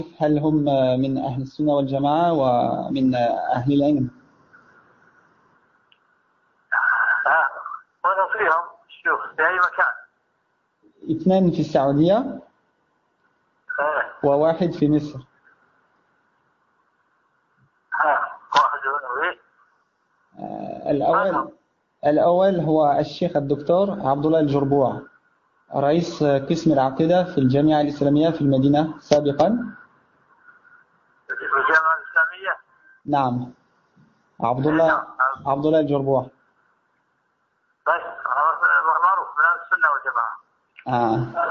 هل هم من أهل السنة والجماعة ومن أهل العلم؟ وأنا فيهم شيوخ في أي مكان. 2 في السعودية وواحد في مصر. واحد وين؟ الأول هو الشيخ الدكتور عبد الله الجربوع، رئيس قسم العقيدة في الجامعة الإسلامية في المدينة سابقا. في الجامعة الإسلامية؟ نعم، عبد الله الجربوع. طيب، معروف من أهل السنة والجماعة.